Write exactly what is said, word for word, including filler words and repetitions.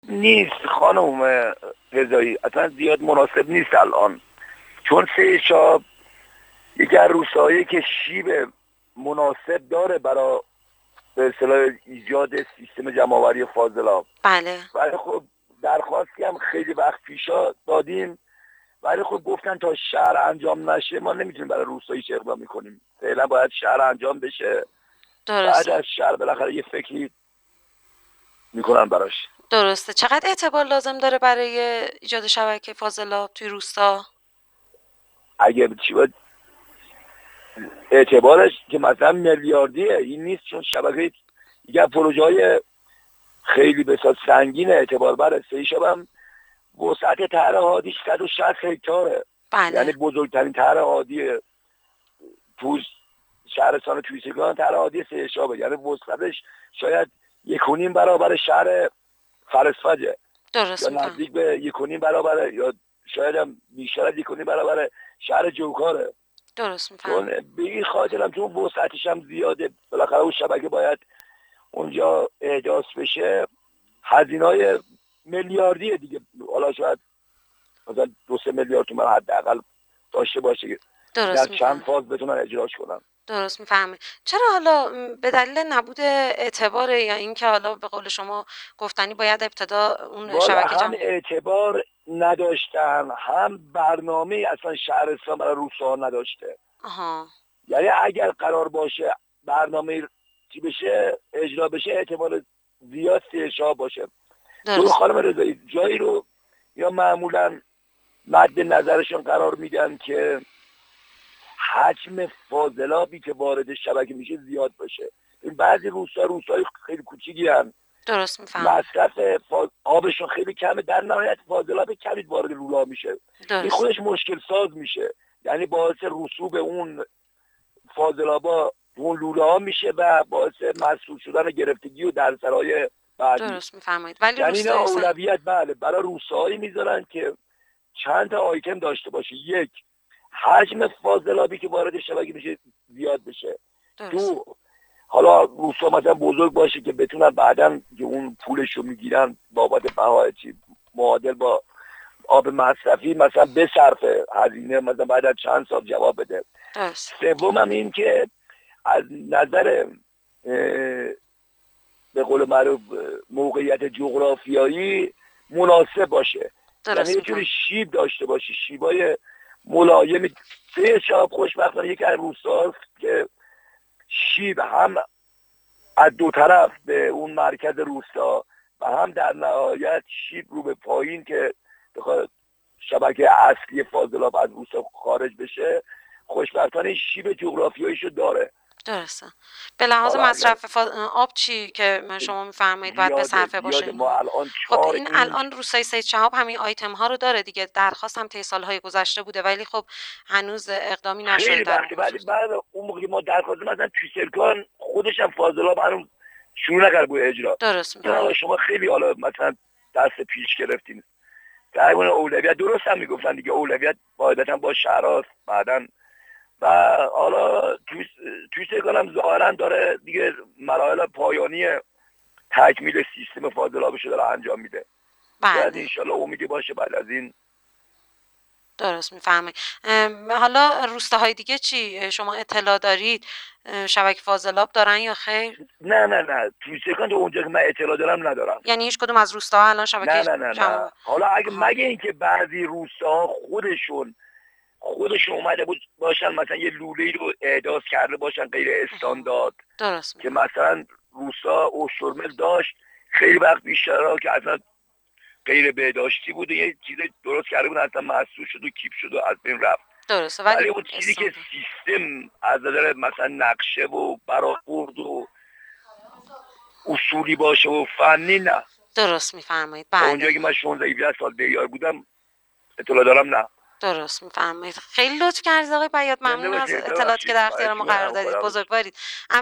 نیست خانم رضایی، اصلا زیاد مناسب نیست الان، چون سه شاب یکی از روستاهایی که شیب مناسب داره برای به اصطلاح ایجاد سیستم جمع‌آوری فاضلاب. بله. ولی خب درخواستی هم خیلی وقت پیشا دادیم، ولی خب گفتن تا شهر انجام نشه ما نمیتونیم برای روستایی چه اقدام میکنیم، فعلا باید شهر انجام بشه. درسته. بعد از شهر بالاخره یه فکری میکنن براش. درسته. چقدر اعتبار لازم داره برای ایجاد شبکه فاضلاب توی روستا؟ اگه چی باید اعتبارش که مثلا میلیاردیه این نیست، چون شبکه دیگه پروژه های خیلی بسیار سنگین اعتبار بره. سه شب هم وسعت طرح هادیش صد و شصت هکتاره. بله. یعنی بزرگترین طرح هادی تو شهرستان توییسگان طرح هادی سه شابه، یعنی وسعتش شاید یک و نیم برابر شهر فرسفجه. درست یا میکنم. نزدیک به یک و نیم برابر، یا شاید هم بیشتر از یک و نیم برابر شهر جوکاره. درست میفهم. چون به این خاطر هم چون وسعتش هم زیاده، بالاخره اون شبکه باید اونجا احداث بشه، هزینه‌های میلیاردیه دیگه. حالا شاید مثلا دو سه میلیارد تومان حداقل داشته باشه که در چند فاز بتونن اجراش کنن. درست میفهمه. چرا حالا به دلیل نبود اعتبار یا اینکه حالا به قول شما گفتنی باید ابتدا اون شبکه هم اعتبار نداشتن، هم برنامه اصلا شهرستان برای روستاها نداشته. آها. یعنی اگر قرار باشه برنامه چی بشه اجرا بشه احتمال زیاد سیشا باشه. تو خانم رضایی جایی رو یا معمولا مد نظرشون قرار میدن که حجم فاضلابی که وارد شبکه میشه زیاد باشه. این بعضی روستا روستای خیلی کوچیکی هستن، درست میفهمم، مصرف فاز... آبشون خیلی کمه، در نهایت فاضلاب کمی وارد رولا میشه. این خودش مشکل ساز میشه، یعنی باعث رسوب اون فاضلابا اون لوله ها میشه و باعث مسدود شدن گرفتگی و درسرای بعدی. درست میفرمایید. ولی یعنی اینا اولویت بله برای روستاهایی میذارن که چند تا آیتم داشته باشه. یک، حجم فاضلابی که وارد شبکه میشه زیاد بشه. درست. دو، حالا روستا مثلا بزرگ باشه که بتونن بعداً که اون پولش رو میگیرن بابت بهای چی معادل با آب مصرفی مثلا بصرفه هزینه مثلا بعد از چند سال جواب بده. سوم هم این که از نظر به قول معروف موقعیت جغرافیایی مناسب باشه. یعنی یه جوری شیب داشته باشه، شیبای ملایم. سه شاب خوشبختانه یک از روستاست که شیب هم از دو طرف به اون مرکز روستا و هم در نهایت شیب رو به پایین که بخواد شبکه اصلی فاضلاب از روستا خارج بشه، خوشبختانه شیب جغرافیاییشو داره. درسته. به لحاظ مصرف فا... آب چی که شما میفرمایید باید به صرفه باشه؟ ما الان خب این الان روستای سید شهاب همین آیتم ها رو داره دیگه. درخواست هم طی سالهای گذشته بوده ولی خب هنوز اقدامی نشده در ولی بعد اون موقع ما درخواست مثلا تویسرکان خودش هم فاضلاب هنوز شروع نکرد به اجرا. درست میگم. شما خیلی حالا مثلا دست پیش گرفتین. در مورد اولویت درست هم میگفتن دیگه، اولویت قاعدتا با شهراست بعدن و حالا توی سرکان هم ظاهرا داره دیگه مراحل پایانی تکمیل سیستم فاضلابش رو داره انجام میده. بعد انشالله امیدی باشه بعد از این. درست میفهمید. حالا روستاهای دیگه چی شما اطلاع دارید؟ شبکه فاضلاب دارن یا خیر؟ نه نه نه توی سرکان تو اونجا که من اطلاع دارم ندارم. یعنی هیچ کدوم از روستاها الان شبکه نه نه نه, نه. نه. حالا اگه مگه اینکه بعضی روستاها خودشون خودشون اومده بود باشن مثلا یه لوله‌ای رو احداث کرده باشن غیر استاندارد. درست. که مثلا روستا اوشترمل داشت خیلی وقت بیشتر که اصلا غیر بهداشتی بوده، یه چیز درست کرده بود اصلا محسوس شد و کیپ شد و از بین رفت. درسته. ولی اون چیزی که سیستم از نظر مثلا نقشه و برآورد و اصولی باشه و فنی نه. درست میفرمایید. بله. اونجایی که من شانزده هفده سال بیار بودم اطلاع دارم نه. درست میفرمایید. خیلی لطف کردید آقای بیات. ممنون از اطلاعاتی که در اختیار ما قرار دادید. بزرگوارید.